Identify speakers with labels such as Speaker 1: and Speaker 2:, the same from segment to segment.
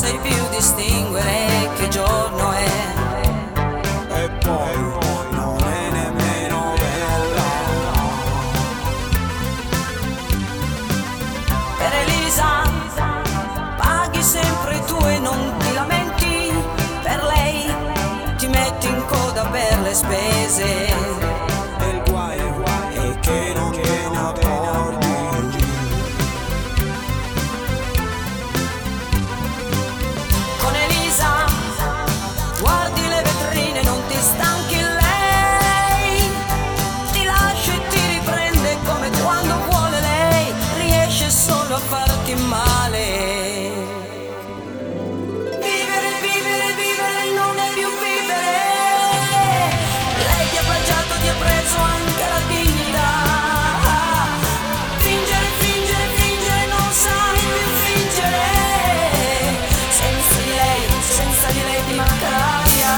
Speaker 1: sai più distinguere che giorno è.
Speaker 2: E poi non è nemmeno bella.
Speaker 1: Per Elisa paghi sempre tu e non ti lamenti, per lei ti metti in coda per le spese.
Speaker 2: E il guaio è che non te ne accorgi.
Speaker 1: Con Elisa guardi le vetrine, non ti stanchi, lei ti lascia e ti riprende come quando vuole lei, riesce solo a farti male. Vivere, vivere, vivere non è più vivere. Lei ti ha plagiato, ti ha preso anche la dignità. Fingere, fingere, fingere, non sai più fingere. Senza di lei ti manca l'aria.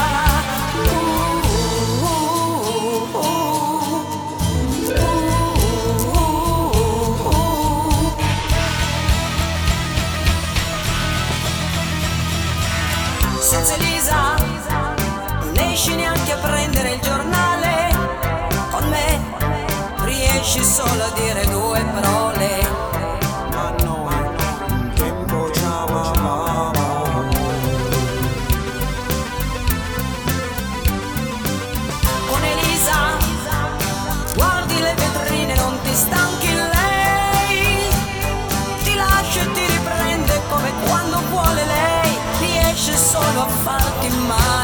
Speaker 1: Senza Elisa non esci neanche a prendere il giornale, con me riesci solo a dire due parole.
Speaker 2: Ma noi un tempo ci amavamo.
Speaker 1: Con Elisa guardi le vetrine, non ti stanchi, lei ti lascia e ti riprende come quando vuole lei, riesce solo a farti male.